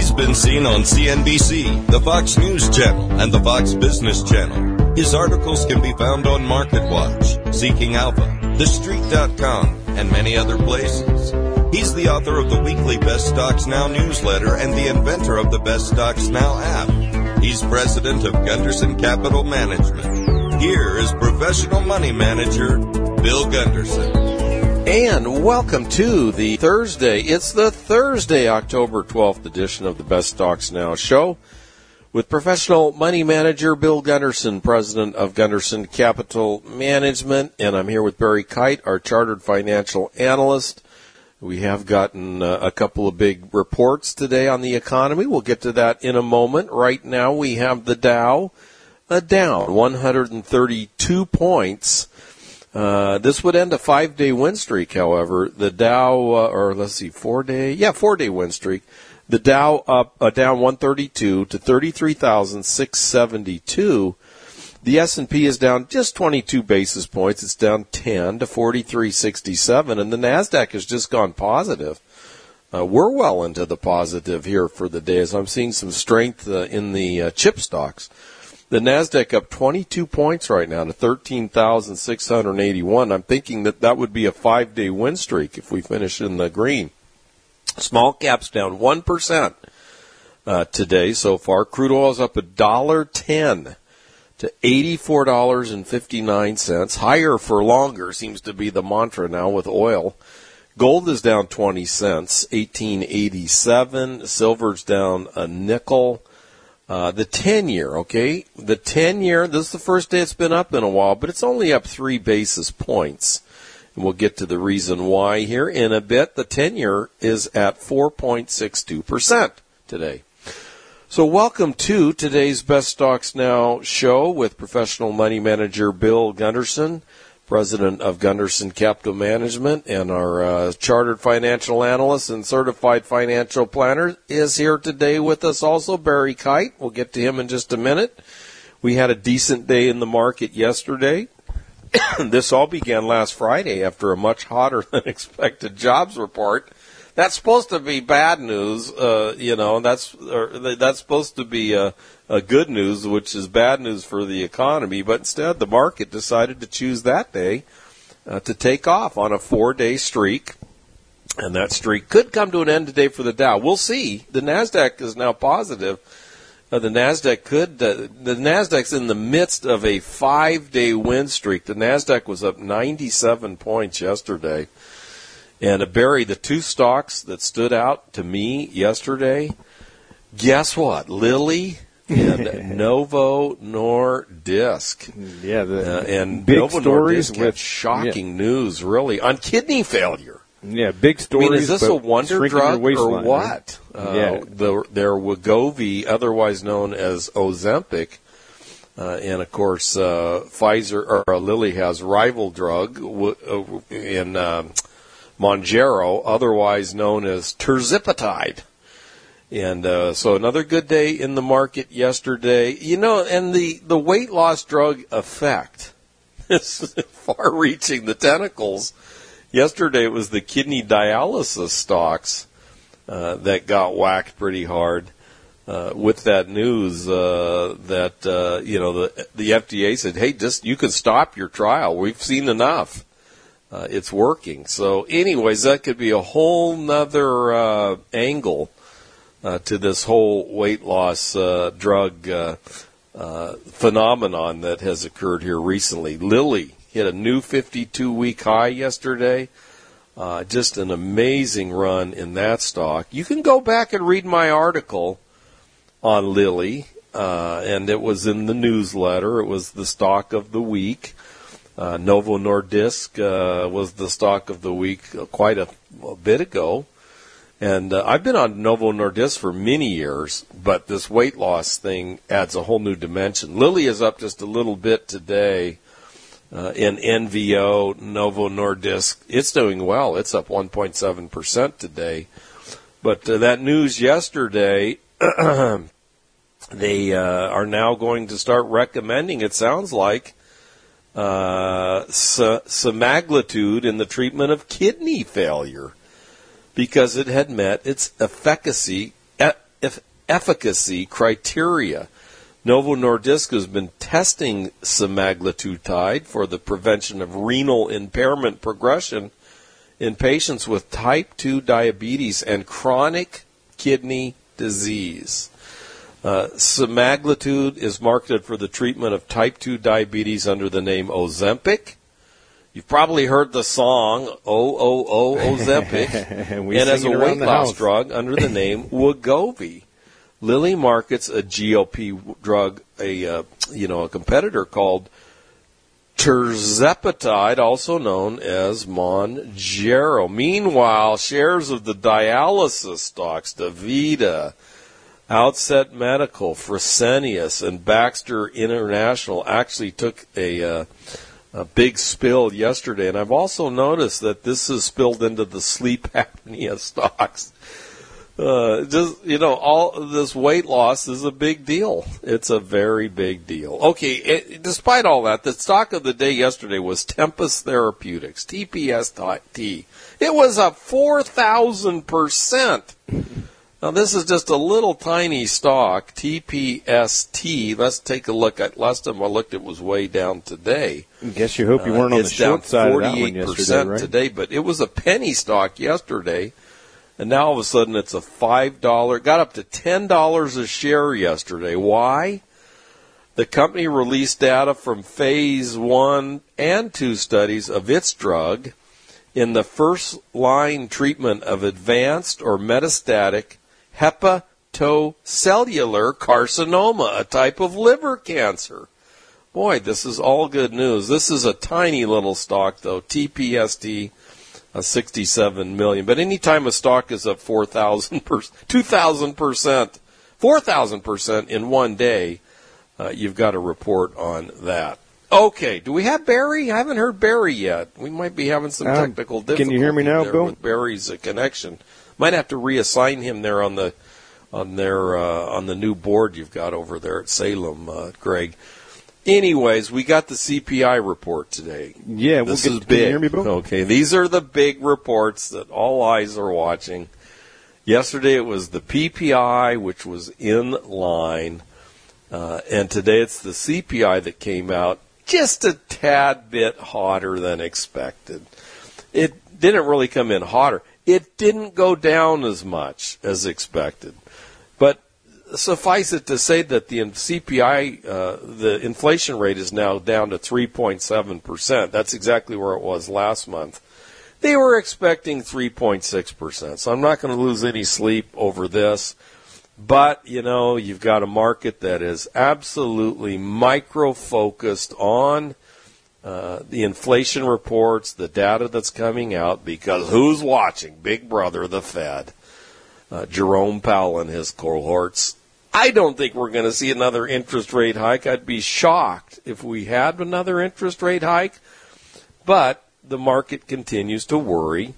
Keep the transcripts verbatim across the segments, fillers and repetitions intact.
He's been seen on C N B C, the Fox News Channel, and the Fox Business Channel. His articles can be found on MarketWatch, Seeking Alpha, The Street dot com, and many other places. He's the author of the weekly Best Stocks Now newsletter and the inventor of the Best Stocks Now app. He's president of Gunderson Capital Management. Here is professional money manager, Bill Gunderson. And welcome to the Thursday. It's the Thursday, October twelfth edition of the Best Stocks Now show with professional money manager Bill Gunderson, president of Gunderson Capital Management. And I'm here with Barry Kite, our chartered financial analyst. We have gotten uh, a couple of big reports today on the economy. We'll get to that in a moment. Right now we have the Dow uh, down one hundred thirty-two points. Uh, this would end a five-day win streak, however. The Dow, uh, or let's see, four-day, yeah, four-day win streak. The Dow up, uh, down one thirty-two to thirty-three thousand six hundred seventy-two. The S and P is down just twenty-two basis points. It's down ten to forty-three sixty-seven, and the NASDAQ has just gone positive. Uh, we're well into the positive here for the day, as I'm seeing some strength uh, in the uh, chip stocks. The NASDAQ up twenty-two points right now to thirteen thousand six hundred eighty-one. I'm thinking that that would be a five-day win streak if we finish in the green. Small caps down one percent uh, today so far. Crude oil is up one dollar ten to eighty-four dollars and fifty-nine cents. Higher for longer seems to be the mantra now with oil. Gold is down twenty cents, eighteen eighty-seven. Silver's down a nickel. Uh, the ten-year, okay? The ten-year, this is the first day it's been up in a while, but it's only up three basis points. And we'll get to the reason why here in a bit. The ten-year is at four point six two percent today. So welcome to today's Best Stocks Now show with professional money manager Bill Gunderson, president of Gunderson Capital Management, and our uh, chartered financial analyst and certified financial planner is here today with us also, Barry Kite. We'll get to him in just a minute. We had a decent day in the market yesterday. This all began last Friday after a much hotter than expected jobs report. That's supposed to be bad news, uh, you know, that's or that's supposed to be a, a good news, which is bad news for the economy. But instead, the market decided to choose that day uh, to take off on a four-day streak. And that streak could come to an end today for the Dow. We'll see. The NASDAQ is now positive. Uh, the NASDAQ could, uh, the NASDAQ's in the midst of a five-day win streak. The NASDAQ was up ninety-seven points yesterday. And uh, Barry, the two stocks that stood out to me yesterday, guess what? Lilly and Novo Nordisk. Yeah, the uh, and big Novo stories Nordisk with shocking yeah. news, really, on kidney failure. Yeah, big stories. I mean, is this but a wonder drug or what? Right? Uh, yeah. the, their Wegovy, otherwise known as Ozempic, uh, and of course uh, Pfizer or uh, Lilly has rival drug w- uh, in. Um, Mounjaro, otherwise known as Tirzepatide. And uh, so another good day in the market yesterday. You know, and the, the weight loss drug effect is far-reaching, the tentacles. Yesterday it was the kidney dialysis stocks uh, that got whacked pretty hard uh, with that news uh, that, uh, you know, the, the F D A said, hey, just you can stop your trial. We've seen enough. Uh, it's working. So anyways, that could be a whole nother uh, angle uh, to this whole weight loss uh, drug uh, uh, phenomenon that has occurred here recently. Lilly hit a new fifty-two week high yesterday. Uh, just an amazing run in that stock. You can go back and read my article on Lilly, uh, and it was in the newsletter. It was the stock of the week. Uh, Novo Nordisk uh, was the stock of the week quite a, a bit ago. And uh, I've been on Novo Nordisk for many years, but this weight loss thing adds a whole new dimension. Lilly is up just a little bit today uh, in N V O, Novo Nordisk. It's doing well. It's up one point seven percent today. But uh, that news yesterday, they uh, are now going to start recommending, it sounds like, Uh, semaglutide in the treatment of kidney failure because it had met its efficacy eff- efficacy criteria. Novo Nordisk has been testing semaglutide for the prevention of renal impairment progression in patients with type two diabetes and chronic kidney disease. Uh, semaglutide is marketed for the treatment of type two diabetes under the name Ozempic. You've probably heard the song, O O O Ozempic, and, and as a weight loss drug under the name Wegovy. Lilly markets a G L P drug, a uh, you know a competitor called tirzepatide, also known as Mounjaro. Meanwhile, shares of the dialysis stocks, DaVita, Outset Medical, Fresenius, and Baxter International actually took a, uh, a big spill yesterday. And I've also noticed that this has spilled into the sleep apnea stocks. Uh, just, you know, all this weight loss is a big deal. It's a very big deal. Okay, it, despite all that, the stock of the day yesterday was Tempest Therapeutics, T P S T. It was up four thousand percent. Now, this is just a little tiny stock, T P S T. Let's take a look at, last time I looked, it was way down today. I guess you hope you weren't uh, on the short side of that one yesterday, right? It's down forty-eight percent today, but it was a penny stock yesterday. And now all of a sudden it's a five dollars, got up to ten dollars a share yesterday. Why? The company released data from phase one and two studies of its drug in the first-line treatment of advanced or metastatic hepatocellular carcinoma, a type of liver cancer. Boy, this is all good news. This is a tiny little stock, though, T P S T. Uh, sixty-seven million. But any time a stock is up four thousand percent, two thousand percent, four thousand percent in one day, uh, you've got a report on that. Okay, do we have Barry? I haven't heard Barry yet. We might be having some technical um, difficulty. Can you hear me now, there Bill? With Barry's uh, connection. Might have to reassign him there on the on their uh, on the new board you've got over there at Salem, uh, Greg. Anyways, we got the C P I report today. Yeah, this we'll is get, big. Can you hear me, Bill? Okay, these are the big reports that all eyes are watching. Yesterday it was the P P I, which was in line, uh, and today it's the C P I that came out just a tad bit hotter than expected. It didn't really come in hotter. It didn't go down as much as expected, but suffice it to say that the C P I, uh, the inflation rate is now down to three point seven percent. That's exactly where it was last month. They were expecting three point six percent, so I'm not going to lose any sleep over this. But, you know, you've got a market that is absolutely micro-focused on uh, the inflation reports, the data that's coming out, because who's watching? Big Brother, the Fed. Uh, Jerome Powell and his cohorts. I don't think we're going to see another interest rate hike. I'd be shocked if we had another interest rate hike. But the market continues to worry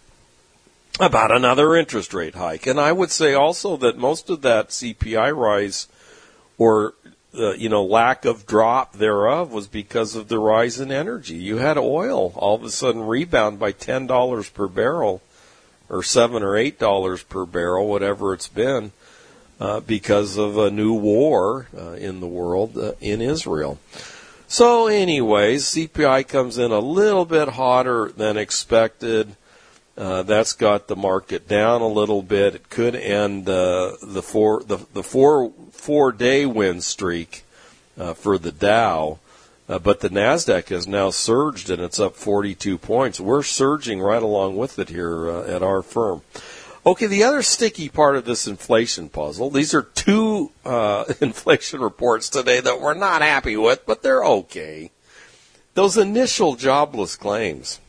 about another interest rate hike. And I would say also that most of that C P I rise or uh, you know lack of drop thereof was because of the rise in energy. You had oil all of a sudden rebound by ten dollars per barrel, or seven or eight dollars per barrel, whatever it's been, uh, because of a new war uh, in the world uh, in Israel. So, anyways, C P I comes in a little bit hotter than expected. Uh, that's got the market down a little bit. It could end uh, the four the the four four day win streak uh, for the Dow. Uh, but the NASDAQ has now surged, and it's up forty-two points. We're surging right along with it here uh, at our firm. Okay, the other sticky part of this inflation puzzle, these are two uh, inflation reports today that we're not happy with, but they're okay. Those initial jobless claims,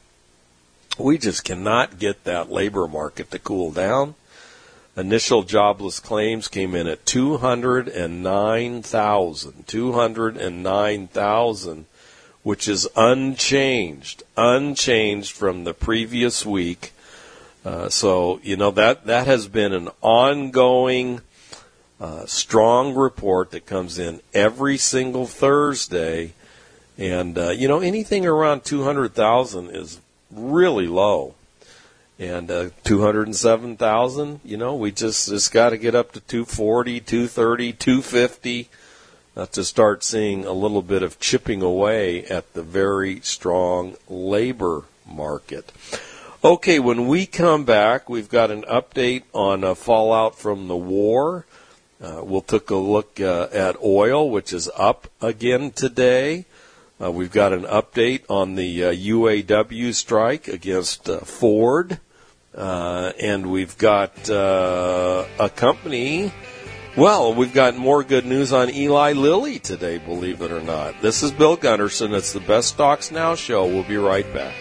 we just cannot get that labor market to cool down. Initial jobless claims came in at two hundred nine thousand, two hundred nine thousand, which is unchanged, unchanged from the previous week. Uh, so, you know, that, that has been an ongoing, uh, strong report that comes in every single Thursday. And, uh, you know, anything around two hundred thousand is really low. And uh, two hundred seven thousand, you know, we just, just got to get up to two forty, two thirty, two fifty uh, to start seeing a little bit of chipping away at the very strong labor market. Okay, when we come back, we've got an update on uh, fallout from the war. Uh, we'll take a look uh, at oil, which is up again today. Uh, we've got an update on the uh, U A W strike against uh, Ford. Uh, and we've got uh, a company. Well, we've got more good news on Eli Lilly today, believe it or not. This is Bill Gunderson. It's the Best Stocks Now show. We'll be right back.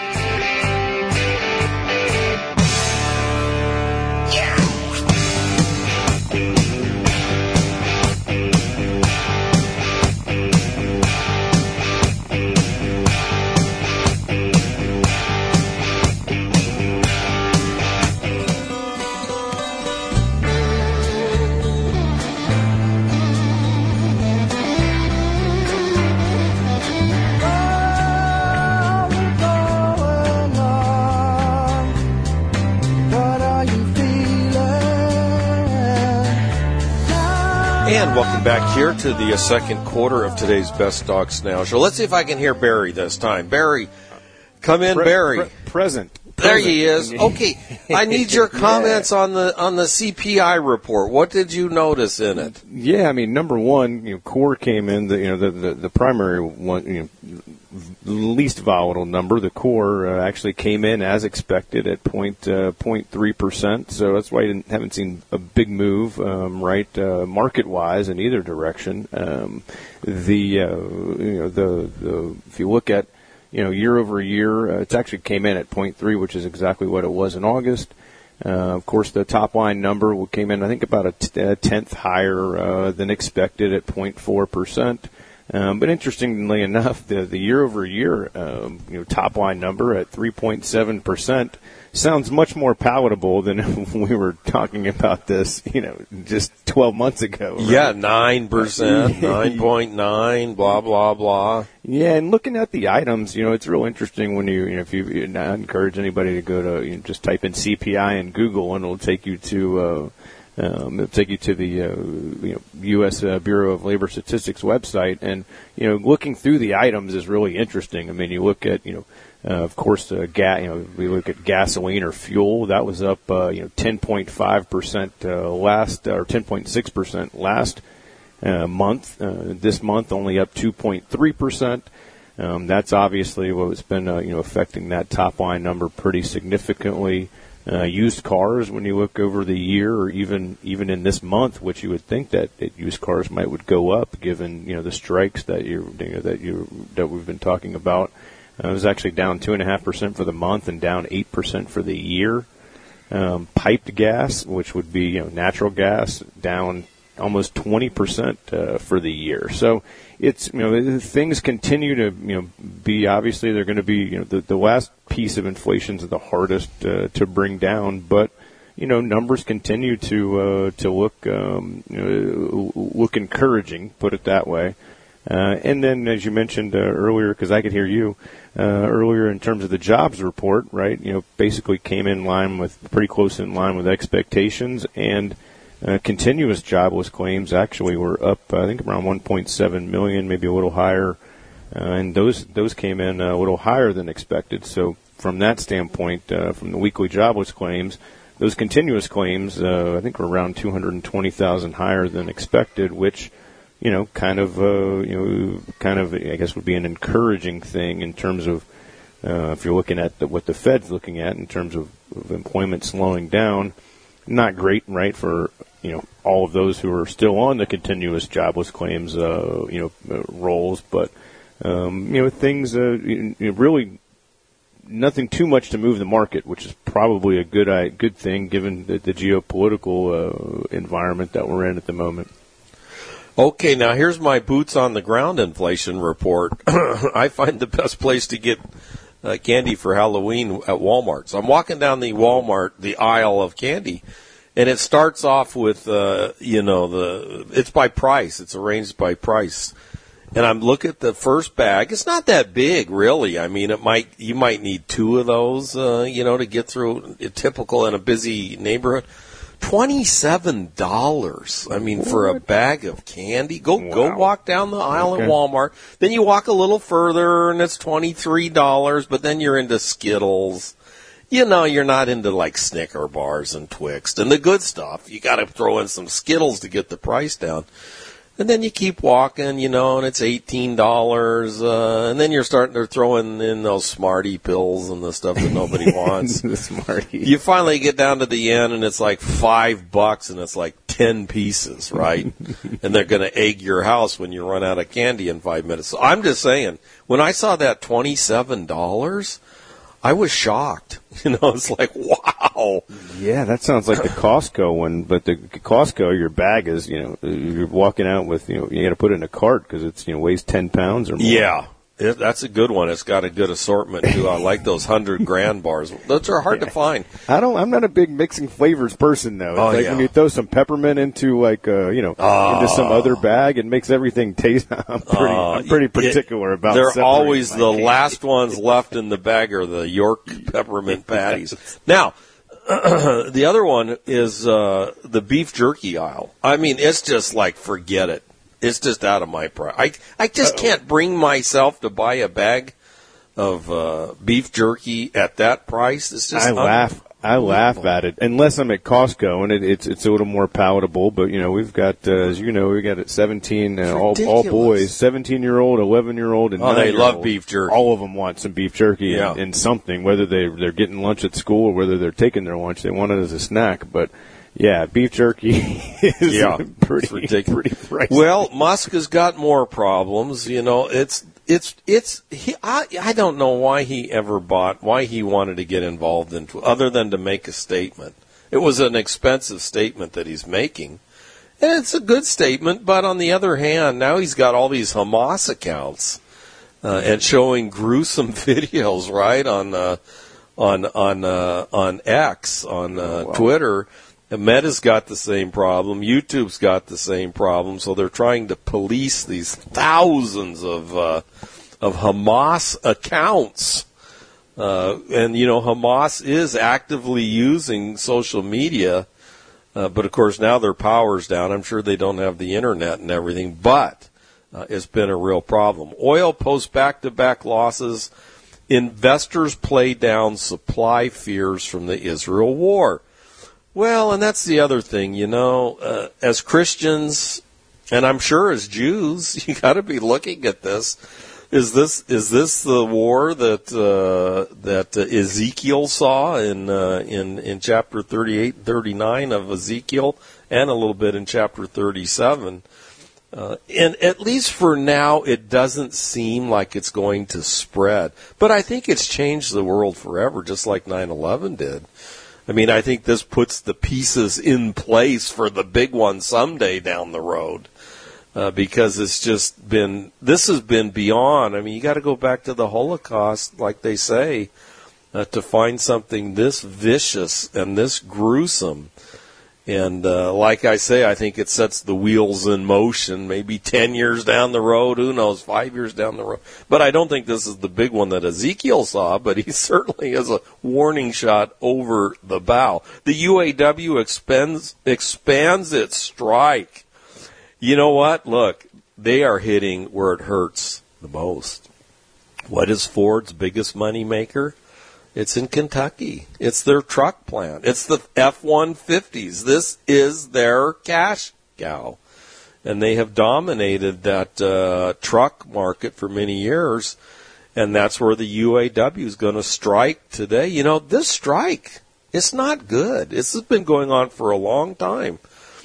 And welcome back here to the uh, second quarter of today's Best Stocks Now show. Let's see if I can hear Barry this time. Barry, come in, pre- Barry. Pre- present. There he is. Okay, I need your comments yeah. on the on the C P I report. What did you notice in it? Yeah, I mean, number one, you know, core came in. The you know the the, the primary one, you know, least volatile number. The core uh, actually came in as expected at point uh, point three percent. So that's why you didn't, haven't seen a big move, um, right, uh, market wise in either direction. Um, the uh, you know the the if you look at You know, year over year, uh, it's actually came in at point three, which is exactly what it was in August. Uh, of course, the top line number came in, I think, about a, t- a tenth higher uh, than expected at point four percent. Um, but interestingly enough, the, the year over year, um, you know, top line number at three point seven percent sounds much more palatable than we were talking about this, you know, just twelve months ago. Right? Yeah, nine percent, nine point nine, blah, blah, blah. Yeah, and looking at the items, you know, it's real interesting when you, you know, if you, you know, I encourage anybody to go to, you know, just type in C P I in Google and it'll take you to, uh, um, it'll take you to the, uh, you know, U S Uh, Bureau of Labor Statistics website. And, you know, looking through the items is really interesting. I mean, you look at, you know, Uh, of course, uh, ga- you know, we look at gasoline or fuel. That was up, uh, you know, ten point five percent uh, last, or ten point six percent last uh, month. Uh, this month, only up two point three percent. Um, that's obviously what's been, uh, you know, affecting that top line number pretty significantly. Uh, used cars, when you look over the year, or even even in this month, which you would think that, that used cars might would go up, given you know the strikes that you you know, that you that we've been talking about. Uh, it was actually down two point five percent for the month and down eight percent for the year. Um, piped gas, which would be you know natural gas, down almost twenty percent uh, for the year. So it's you know things continue to you know be obviously they're going to be you know the, the last piece of inflation is the hardest uh, to bring down, but you know numbers continue to uh, to look um, you know, look encouraging, put it that way. Uh, and then, as you mentioned uh, earlier, because I could hear you uh, earlier in terms of the jobs report, right? You know, basically came in line with pretty close in line with expectations, and uh, continuous jobless claims actually were up, I think, around one point seven million, maybe a little higher, uh, and those those came in a little higher than expected. So, from that standpoint, uh, from the weekly jobless claims, those continuous claims, uh, I think, were around two hundred twenty thousand higher than expected, which you know, kind of, uh, you know, kind of, I guess would be an encouraging thing in terms of, uh, if you're looking at the, what the Fed's looking at in terms of, of employment slowing down. Not great, right, for, you know, all of those who are still on the continuous jobless claims, uh, you know, uh, rolls, but, um, you know, things, uh, you know, really nothing too much to move the market, which is probably a good, uh, good thing given the, the geopolitical, uh, environment that we're in at the moment. Okay, now here's my boots on the ground inflation report. I find the best place to get uh, candy for Halloween at Walmart. So I'm walking down the Walmart, the aisle of candy, and it starts off with, uh, you know, the it's by price. It's arranged by price. and I'm looking at the first bag. It's not that big, really. I mean, it might you might need two of those, uh, you know, to get through. A typical in a busy neighborhood. Twenty-seven dollars. I mean, what? For a bag of candy. Go wow. go walk down the aisle okay. at Walmart. Then you walk a little further, and it's twenty-three dollars. But then you're into Skittles. You know, you're not into like Snicker bars and Twix and the good stuff. You got to throw in some Skittles to get the price down. And then you keep walking, you know, and it's eighteen dollars. Uh, and then you're starting to throw in, in those Smartie pills and the stuff that nobody wants. The Smartie. You finally get down to the end, and it's like five bucks, and it's like ten pieces, right? And they're going to egg your house when you run out of candy in five minutes. So I'm just saying, when I saw that twenty-seven dollars, I was shocked. You know, it's like, wow. Yeah, that sounds like the Costco one. But the Costco, your bag is, you know, you're walking out with, you know, you got to put it in a cart because it's, you know, weighs ten pounds or more. Yeah. It, that's a good one. It's got a good assortment too. I like those hundred grand bars. Those are hard to find. I don't. I'm not a big mixing flavors person though. It's oh, like yeah. when you throw some peppermint into like uh, you know uh, into some other bag, it makes everything taste. I'm pretty. Uh, I'm pretty particular it, about. They're always the candy. last ones left in the bag are the York peppermint patties. Now. The other one is uh, the beef jerky aisle. I mean, it's just like, forget it. It's just out of my price. I, I just Uh-oh. can't bring myself to buy a bag of uh, beef jerky at that price. It's just I laugh. I laugh at it unless I'm at Costco and it, it's it's a little more palatable. But you know, we've got uh, as you know, we got at seventeen uh, all all boys, seventeen year old, eleven year old, and oh, they love beef jerky. All of them want some beef jerky yeah. and, and something, whether they they're getting lunch at school or whether they're taking their lunch. They want it as a snack, but. Yeah, beef jerky is yeah, pretty, ridiculous. pretty pricey. Well, Musk has got more problems. You know, it's it's it's. He, I I don't know why he ever bought, why he wanted to get involved into, other than to make a statement. It was an expensive statement that he's making, and it's a good statement. But on the other hand, now he's got all these Hamas accounts uh, and showing gruesome videos, right on uh, on on uh, on X on uh, oh, wow. Twitter. Meta's got the same problem. YouTube's got the same problem. So they're trying to police these thousands of uh, of Hamas accounts. Uh, and, you know, Hamas is actively using social media. Uh, but, of course, now their power's down. I'm sure they don't have the Internet and everything. But uh, it's been a real problem. Oil posts back-to-back losses. Investors play down supply fears from the Israel war. Well, and that's the other thing, you know, uh, as Christians, and I'm sure as Jews, you got to be looking at this. Is this is this the war that uh, that uh, Ezekiel saw in uh, in in chapter thirty-eight and thirty-nine of Ezekiel, and a little bit in chapter thirty-seven? Uh, and at least for now, it doesn't seem like it's going to spread. But I think it's changed the world forever, just like nine eleven did. I mean, I think this puts the pieces in place for the big one someday down the road, uh, because it's just been, this has been beyond. I mean, you got to go back to the Holocaust, like they say, uh, to find something this vicious and this gruesome. And uh, like I say, I think it sets the wheels in motion, maybe ten years down the road, who knows, five years down the road. But I don't think this is the big one that Ezekiel saw, but he certainly has a warning shot over the bow. The U A W expands, expands its strike. You know what? Look, they are hitting where it hurts the most. What is Ford's biggest money maker? It's in Kentucky. It's their truck plant. It's the F one fifties. This is their cash cow. And they have dominated that uh, truck market for many years. And that's where the U A W is going to strike today. You know, this strike, it's not good. This has been going on for a long time.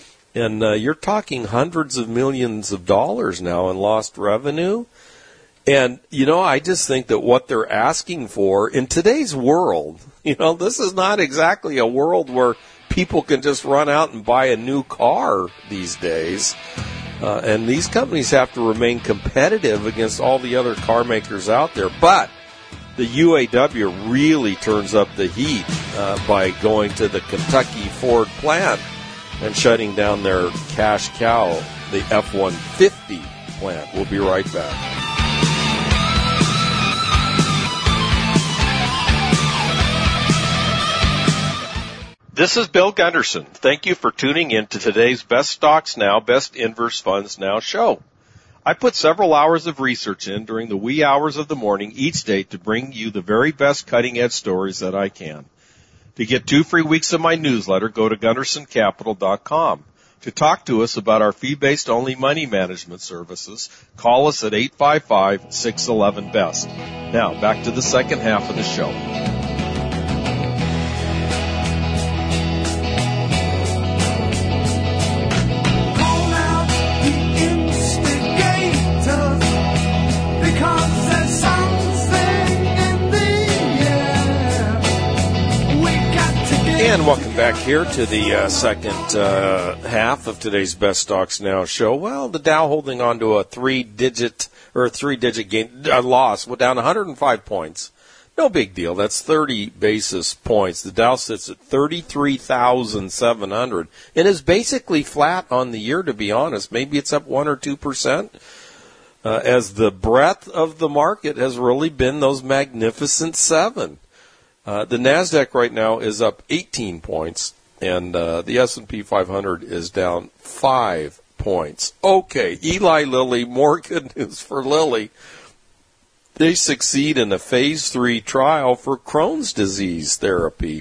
And uh, you're talking hundreds of millions of dollars now in lost revenue. And, you know, I just think that what they're asking for in today's world, you know, this is not exactly a world where people can just run out and buy a new car these days. Uh, and these companies have to remain competitive against all the other car makers out there. But the U A W really turns up the heat uh, by going to the Kentucky Ford plant and shutting down their cash cow, the F one fifty. plant. We'll be right back. This is Bill Gunderson. Thank you for tuning in to today's Best Stocks Now, Best Inverse Funds Now show. I put several hours of research in during the wee hours of the morning each day to bring you the very best cutting-edge stories that I can. To get two free weeks of my newsletter, go to gunderson capital dot com. To talk to us about our fee-based only money management services, call us at eight five five, six one one, B E S T. Now, back to the second half of the show. And welcome back here to the uh, second uh, half of today's Best Stocks Now show. Well, the Dow holding on to a three-digit or a three-digit gain, uh, loss, well, down one hundred five points. No big deal. That's thirty basis points. The Dow sits at thirty-three thousand seven hundred and is basically flat on the year, to be honest. Maybe it's up one or two percent. Uh, as the breadth of the market has really been those magnificent seven. Uh, the NASDAQ right now is up eighteen points, and uh, the S and P five hundred is down five points. Okay, Eli Lilly, more good news for Lilly. They succeed in a phase three trial for Crohn's disease therapy.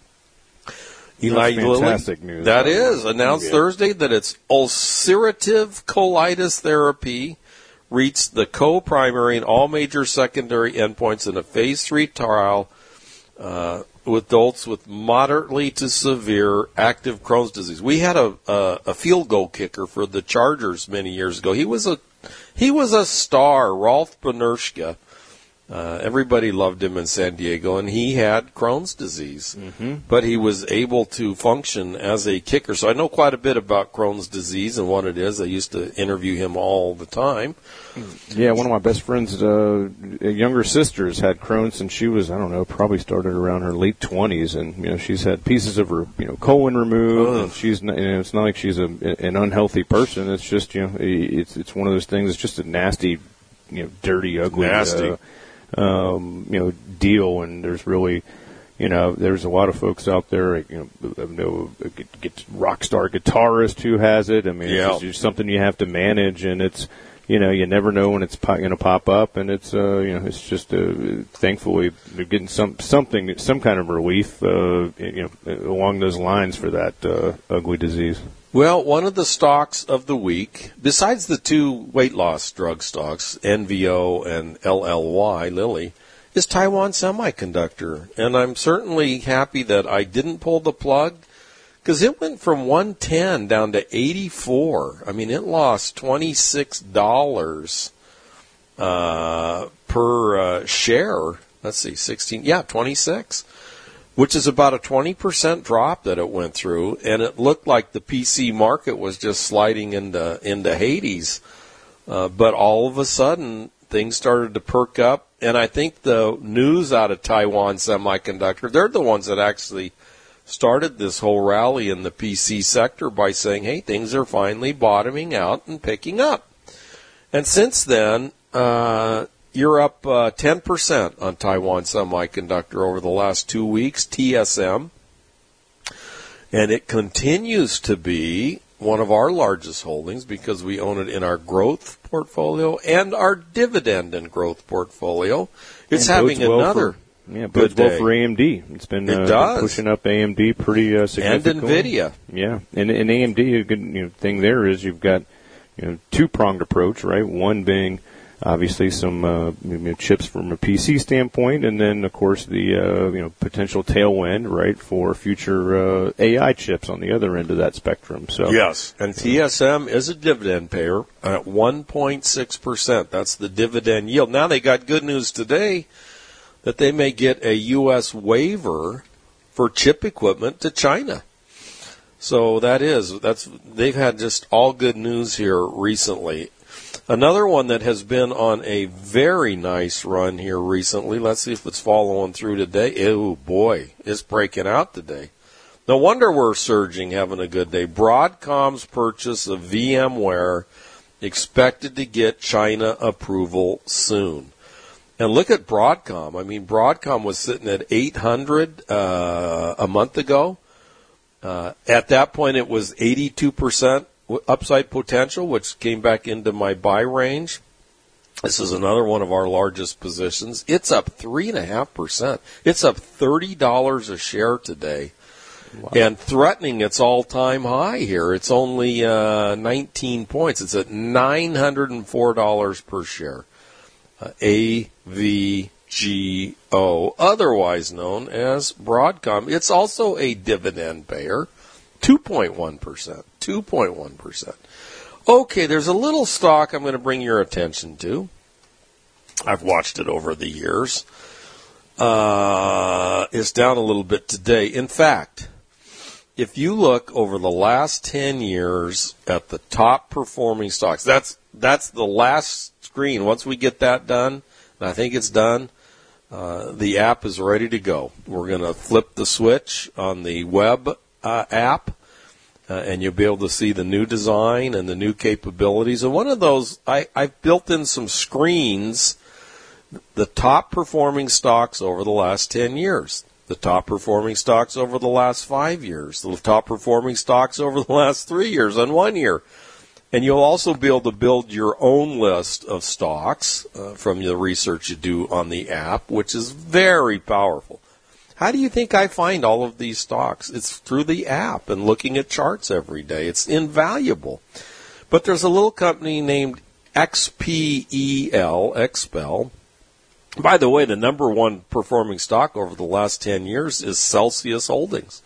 Eli That's fantastic Lilly, news. that is, announced yeah. Thursday that its ulcerative colitis therapy reached the co-primary and all major secondary endpoints in a phase three trial Uh, with adults with moderately to severe active Crohn's disease. We had a, a a field goal kicker for the Chargers many years ago. He was a he was a star, Rolf Benerschke. Uh, everybody loved him in San Diego, and he had Crohn's disease. Mm-hmm. But he was able to function as a kicker. So I know quite a bit about Crohn's disease and what it is. I used to interview him all the time. Yeah, one of my best friend's uh, younger sisters had Crohn's, and she was, I don't know, probably started around her late twenties, and you know she's had pieces of her, you know, colon removed. Ugh. And she's, not, you know, it's not like she's a, an unhealthy person. It's just, you know, it's it's one of those things. It's just a nasty, you know, dirty, ugly, nasty, uh, um, you know, deal. And there's really, you know, there's a lot of folks out there, you know, I know a get rock star guitarist who has it. I mean, yeah. it's just something you have to manage, and it's. You know, you never know when it's going to pop up, and it's uh, you know, it's just uh, thankfully they're getting some something, some kind of relief, uh, you know, along those lines for that uh, ugly disease. Well, one of the stocks of the week, besides the two weight loss drug stocks, N V O and L L Y, Lilly, is Taiwan Semiconductor, and I'm certainly happy that I didn't pull the plug. Because it went from one ten down to eighty-four. I mean, it lost twenty-six dollars uh, per uh, share. Let's see, sixteen. Yeah, twenty-six, which is about a twenty percent drop that it went through. And it looked like the P C market was just sliding into into Hades. Uh, but all of a sudden, things started to perk up. And I think the news out of Taiwan Semiconductor, they're the ones that actually started this whole rally in the P C sector by saying, hey, things are finally bottoming out and picking up. And since then, uh, you're up uh, ten percent on Taiwan Semiconductor over the last two weeks, T S M. And it continues to be one of our largest holdings because we own it in our growth portfolio and our dividend and growth portfolio. It's and having well another for- Yeah, bodes well for A M D. It's been, it uh, does. been pushing up A M D pretty uh, significantly. And NVIDIA. Yeah, and, and A M D, a good you know, thing there is you've got you know two-pronged approach, right? One being obviously some uh, you know, chips from a P C standpoint, and then of course the uh, you know potential tailwind, right, for future uh, A I chips on the other end of that spectrum. So yes, and T S M is a dividend payer at one point six percent. That's the dividend yield. Now they got good news today that they may get a U S waiver for chip equipment to China. So that is, that's, they've had just all good news here recently. Another one that has been on a very nice run here recently, let's see if it's following through today. Oh boy, it's breaking out today. No wonder we're surging, having a good day. Broadcom's purchase of VMware expected to get China approval soon. And look at Broadcom. I mean, Broadcom was sitting at eight hundred uh, a month ago. Uh, at that point, it was eighty-two percent upside potential, which came back into my buy range. This is another one of our largest positions. It's up three point five percent. It's up thirty dollars a share today. Wow. And threatening its all-time high here. It's only uh, nineteen points. It's at nine hundred four dollars per share. Uh, A V G O, otherwise known as Broadcom. It's also a dividend payer, two point one percent. two point one percent. Okay, there's a little stock I'm going to bring your attention to. I've watched it over the years. Uh, it's down a little bit today. In fact, if you look over the last ten years at the top performing stocks, that's that's the last screen. Once we get that done, and I think it's done, uh, the app is ready to go. We're going to flip the switch on the web uh, app, uh, and you'll be able to see the new design and the new capabilities. And one of those, I, I've built in some screens, the top performing stocks over the last ten years. The top performing stocks over the last five years, the top performing stocks over the last three years and one year. And you'll also be able to build your own list of stocks uh, from the research you do on the app, which is very powerful. How do you think I find all of these stocks? It's through the app and looking at charts every day. It's invaluable. But there's a little company named X P E L, X P E L. By the way, the number one performing stock over the last ten years is Celsius Holdings.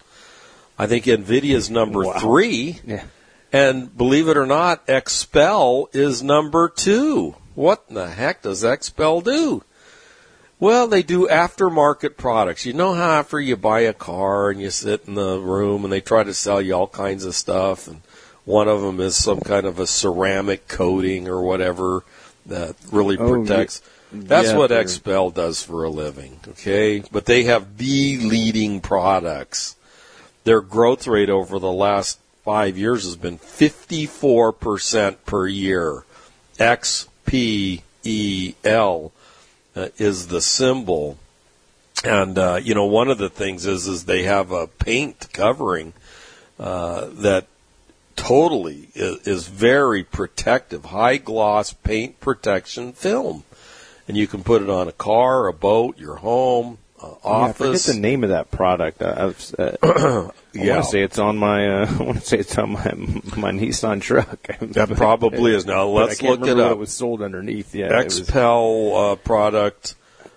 I think NVIDIA's number wow. three. Yeah. And believe it or not, X P E L is number two. What in the heck does X P E L do? Well, they do aftermarket products. You know how after you buy a car and you sit in the room and they try to sell you all kinds of stuff, and one of them is some kind of a ceramic coating or whatever that really protects. Oh, yeah. That's yeah, what X P E L does for a living, okay? But they have the leading products. Their growth rate over the last five years has been fifty-four percent per year. X P E L uh, is the symbol. And, uh, you know, one of the things is, is they have a paint covering uh, that totally is, is very protective, high-gloss paint protection film. And you can put it on a car, a boat, your home, uh, office. Yeah, I forget the name of that product. I, was, uh, I yeah. want to say it's on my. Uh, I want to say it's on my my Nissan truck. That probably is. Now let's look it up. It was sold underneath. Yeah, X P E L uh, product.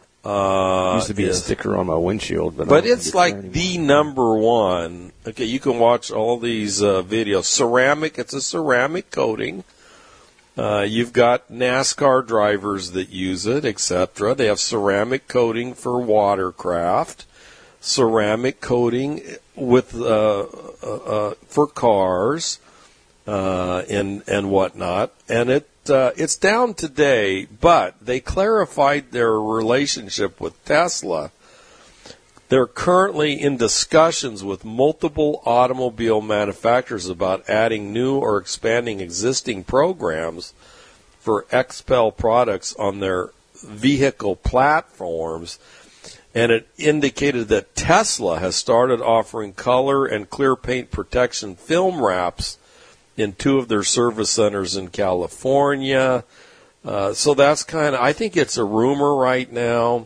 Uh, used to be is, a sticker on my windshield, but but it's like the number one. Okay, you can watch all these uh, videos. Ceramic. It's a ceramic coating. Uh, you've got NASCAR drivers that use it, et cetera. They have ceramic coating for watercraft, ceramic coating with uh, uh, uh, for cars, uh, and and whatnot. And it uh, it's down today, but they clarified their relationship with Tesla. They're currently in discussions with multiple automobile manufacturers about adding new or expanding existing programs for X P E L products on their vehicle platforms. And it indicated that Tesla has started offering color and clear paint protection film wraps in two of their service centers in California. Uh, so that's kind of, I think it's a rumor right now.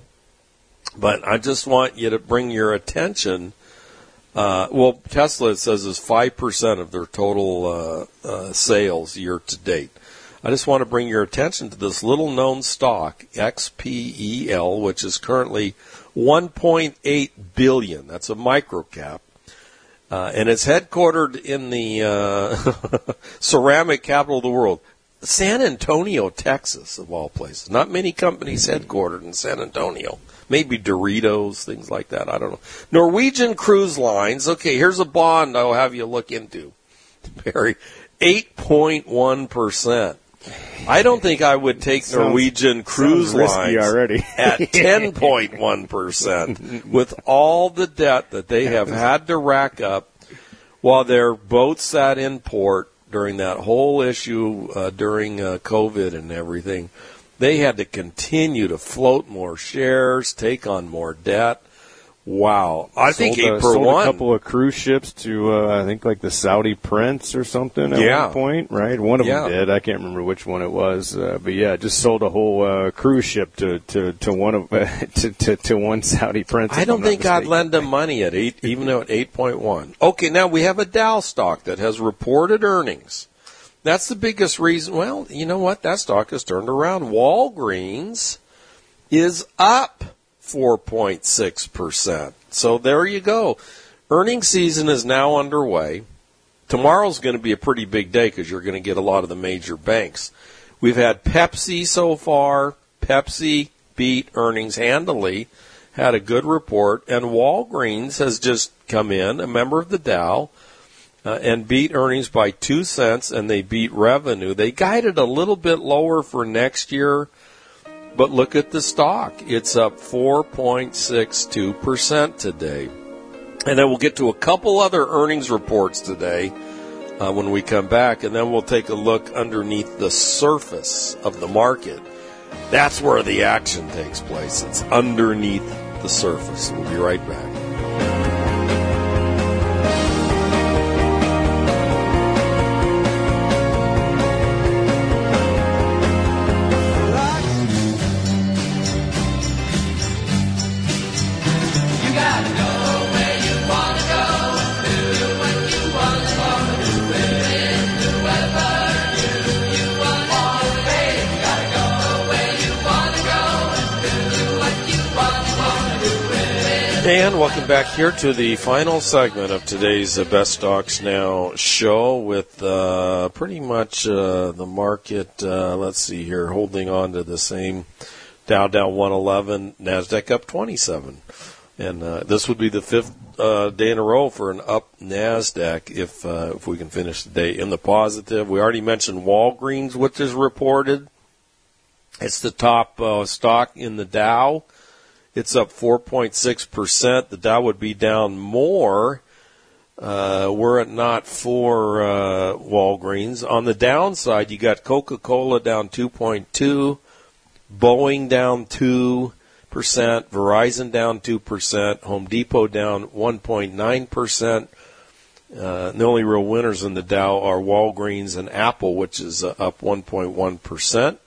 But I just want you to bring your attention. Uh, well, Tesla, it says, is five percent of their total uh, uh, sales year to date. I just want to bring your attention to this little-known stock, X P E L, which is currently one point eight billion dollars. That's a microcap. Uh, and it's headquartered in the uh, ceramic capital of the world, San Antonio, Texas, of all places. Not many companies headquartered in San Antonio. Maybe Doritos, things like that. I don't know. Norwegian Cruise Lines. Okay, here's a bond I'll have you look into. Barry, eight point one percent. I don't think I would take sounds, Norwegian Cruise Lines already. at ten point one percent with all the debt that they have had to rack up while their boats sat in port during that whole issue uh, during uh, COVID and everything. They had to continue to float more shares, take on more debt. Wow. I sold think eight a, per sold one. a couple of cruise ships to, uh, I think, like the Saudi Prince or something at yeah. one point, right? One of yeah. them did. I can't remember which one it was. Uh, but, yeah, just sold a whole uh, cruise ship to, to, to one of uh, to, to, to one Saudi Prince. I don't think I'd lend them money at eight, even though at eight point one. Okay, now we have a Dow stock that has reported earnings. That's the biggest reason. Well, you know what? That stock has turned around. Walgreens is up four point six percent. So there you go. Earnings season is now underway. Tomorrow's going to be a pretty big day because you're going to get a lot of the major banks. We've had Pepsi so far. Pepsi beat earnings handily, had a good report, and Walgreens has just come in, a member of the Dow, uh, and beat earnings by two cents, and they beat revenue. They guided a little bit lower for next year. But look at the stock. It's up four point six two percent today. And then we'll get to a couple other earnings reports today uh, when we come back, and then we'll take a look underneath the surface of the market. That's where the action takes place. It's underneath the surface. We'll be right back. And welcome back here to the final segment of today's uh, Best Stocks Now show with uh, pretty much uh, the market, uh, let's see here, holding on to the same Dow down one eleven, NASDAQ up twenty-seven. And uh, this would be the fifth uh, day in a row for an up NASDAQ if, uh, if we can finish the day in the positive. We already mentioned Walgreens, which is reported. It's the top uh, stock in the Dow. It's up four point six percent. The Dow would be down more uh, were it not for uh, Walgreens. On the downside, you got Coca-Cola down two point two, Boeing down two percent, Verizon down two percent, Home Depot down one point nine percent. Uh, the only real winners in the Dow are Walgreens and Apple, which is uh, up one point one percent.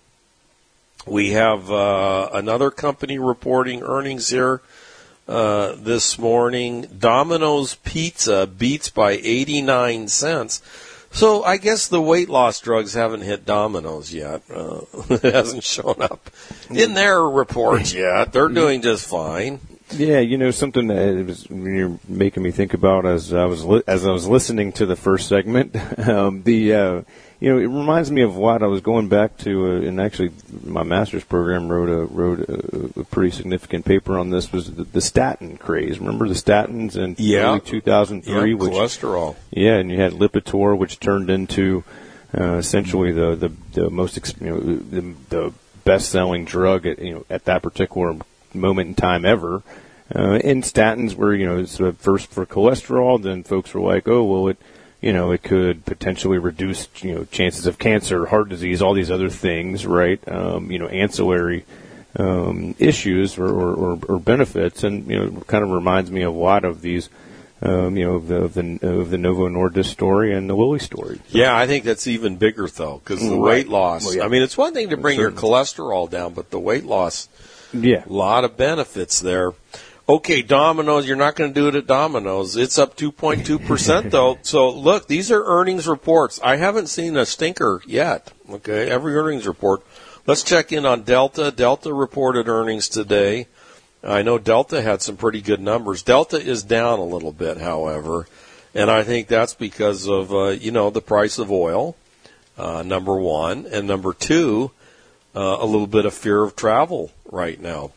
We have uh, another company reporting earnings here uh, this morning. Domino's Pizza beats by eighty-nine cents. So I guess the weight loss drugs haven't hit Domino's yet. Uh, it hasn't shown up in their reports yet. They're doing just fine. Yeah, you know, something that was, you're making me think about as I was li- as I was listening to the first segment, um, the uh, you know, it reminds me of what I was going back to, uh, and actually my master's program wrote a wrote a, a pretty significant paper on this, was the, the statin craze. Remember the statins in yeah. early two thousand three? Yeah, which, cholesterol. Yeah, and you had Lipitor, which turned into uh, essentially the, the, the most, you know, the, the best-selling drug at, you know, at that particular moment in time ever. Uh, and statins were, you know, it's, uh, first for cholesterol, then folks were like, oh, well, it, you know, it could potentially reduce, you know, chances of cancer, heart disease, all these other things, right? Um, you know, ancillary um, issues or, or, or, or benefits, and you know, it kind of reminds me of a lot of these, um, you know, of the of the, of the Novo Nordisk story and the Lilly story. Yeah, I think that's even bigger though, because the right. weight loss. Well, yeah. I mean, it's one thing to bring Certainly. your cholesterol down, but the weight loss. Yeah, a lot of benefits there. Okay, Domino's, you're not going to do it at Domino's. It's up two point two percent, though. So, look, these are earnings reports. I haven't seen a stinker yet, okay, every earnings report. Let's check in on Delta. Delta reported earnings today. I know Delta had some pretty good numbers. Delta is down a little bit, however, and I think that's because of, uh, you know, the price of oil, uh, number one, and number two, uh, a little bit of fear of travel right now.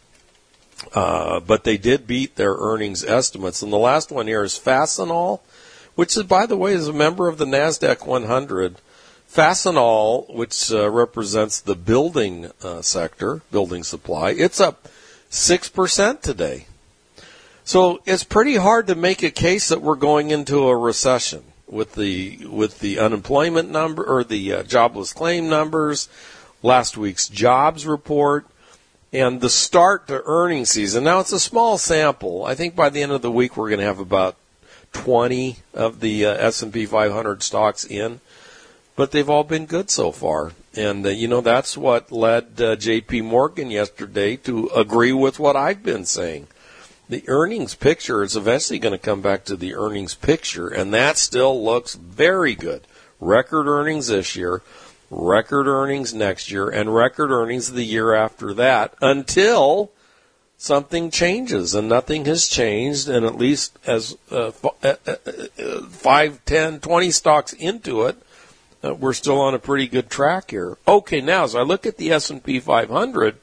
Uh, but they did beat their earnings estimates. And the last one here is Fastenal, which, is, by the way, is a member of the NASDAQ one hundred. Fastenal, which uh, represents the building uh, sector, building supply, it's up six percent today. So it's pretty hard to make a case that we're going into a recession. with the with the unemployment number or the uh, jobless claim numbers, last week's jobs report, and the start to earnings season. Now, it's a small sample. I think by the end of the week we're going to have about twenty of the uh, S and P five hundred stocks in, but they've all been good so far. And, uh, you know, that's what led uh, J P Morgan yesterday to agree with what I've been saying. The earnings picture is eventually going to come back to the earnings picture, and that still looks very good. Record earnings this year, record earnings next year, and record earnings the year after that until something changes, and nothing has changed, and at least as uh, five, ten, twenty stocks into it, uh, we're still on a pretty good track here. Okay, now as I look at the S and P five hundred,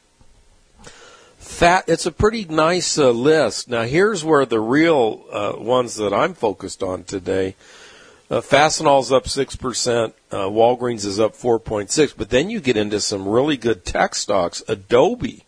Fat, it's a pretty nice uh, list. Now, here's where the real uh, ones that I'm focused on today. Uh, Fastenal's up six percent. Uh, Walgreens is up four point six. But then you get into some really good tech stocks. Adobe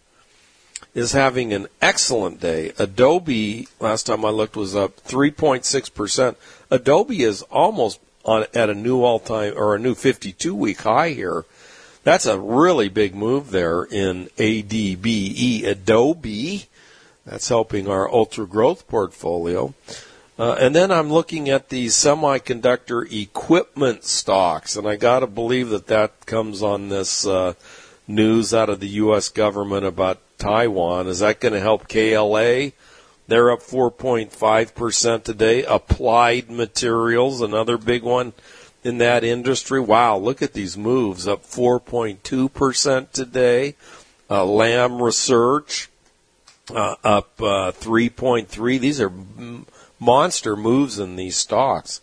is having an excellent day. Adobe, last time I looked, was up three point six percent. Adobe is almost on at a new all-time or a new fifty-two week high here. That's a really big move there in A D B E, Adobe. That's helping our ultra growth portfolio. Uh, and then I'm looking at these semiconductor equipment stocks, and I got to believe that that comes on this uh, news out of the U S government about Taiwan. Is that going to help K L A? They're up four point five percent today. Applied Materials, another big one in that industry. Wow, look at these moves, up four point two percent today. Uh, Lam Research uh, up uh, three point three. These are m- monster moves in these stocks.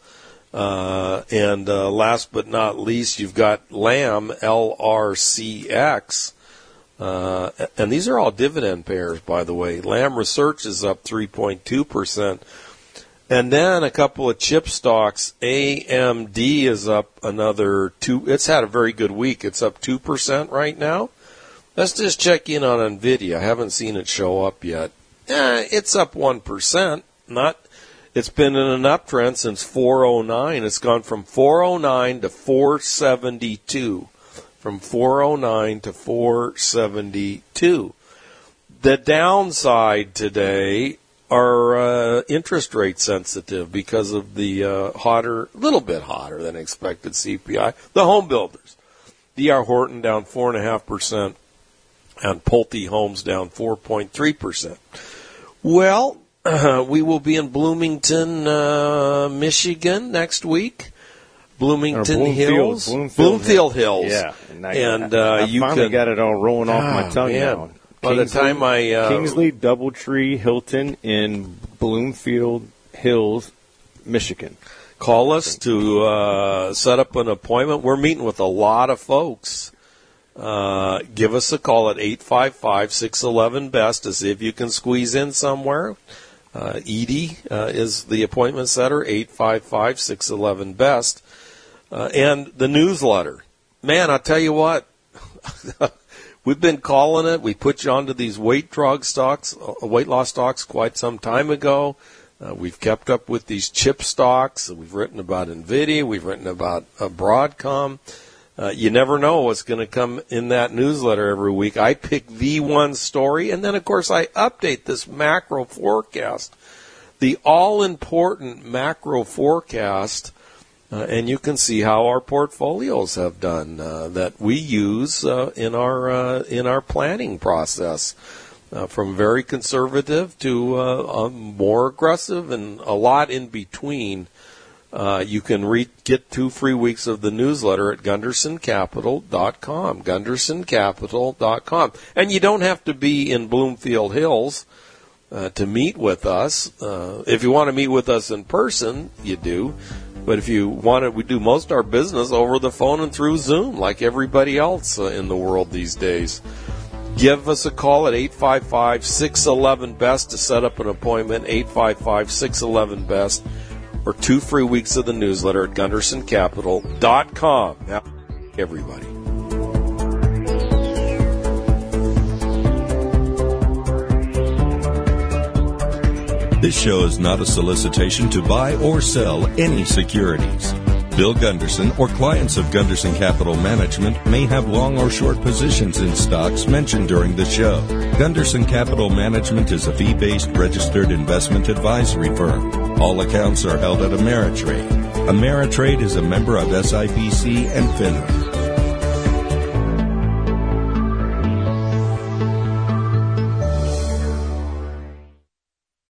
Uh, and uh, last but not least, you've got Lam, L R C X. Uh, and these are all dividend payers, by the way. Lam Research is up three point two percent. And then a couple of chip stocks. A M D is up another two. It's had a very good week. It's up two percent right now. Let's just check in on NVIDIA. I haven't seen it show up yet. Eh, it's up one percent. Not. It's been in an uptrend since four oh nine. It's gone from four oh nine to four seventy-two. From four oh nine to four seventy-two. The downside today are uh, interest rate sensitive because of the uh, hotter, little bit hotter than expected C P I. The home builders, D R Horton down four point five percent and Pulte Homes down four point three percent. Well, uh, we will be in Bloomington, uh, Michigan next week. Bloomington Bloomfield, Hills, Bloomfield, Bloomfield Hills, yeah, and, I, and uh, I, I you finally can, got it all rolling off oh, my tongue man. now. By Kingsley, the time I uh, Kingsley Doubletree Hilton in Bloomfield Hills, Michigan. Call us to uh, set up an appointment. We're meeting with a lot of folks. Uh, give us a call at eight five five, six one one, B E S T to see if you can squeeze in somewhere. Uh, Edie uh, is the appointment setter, eight five five, six one one, B E S T. Uh, and the newsletter. Man, I'll tell you what. We've been calling it. We put you onto these weight drug stocks, uh, weight loss stocks quite some time ago. Uh, we've kept up with these chip stocks. We've written about NVIDIA. We've written about uh, Broadcom. Uh, you never know what's going to come in that newsletter every week. I pick the one story, and then, of course, I update this macro forecast, the all-important macro forecast. Uh, and you can see how our portfolios have done uh, that we use uh, in our uh, in our planning process, uh, from very conservative to uh, um, more aggressive, and a lot in between. Uh, you can re- get two free weeks of the newsletter at gunderson capital dot com, gunderson capital dot com, and you don't have to be in Bloomfield Hills uh, to meet with us. Uh, if you want to meet with us in person, you do. But if you want to, we do most of our business over the phone and through Zoom, like everybody else uh, in the world these days. Give us a call at eight five five, six one one, B E S T to set up an appointment, eight five five, six one one, B E S T, or two free weeks of the newsletter at gunderson capital dot com. Now, everybody. This show is not a solicitation to buy or sell any securities. Bill Gunderson or clients of Gunderson Capital Management may have long or short positions in stocks mentioned during the show. Gunderson Capital Management is a fee-based registered investment advisory firm. All accounts are held at Ameritrade. Ameritrade is a member of S I P C and FINRA.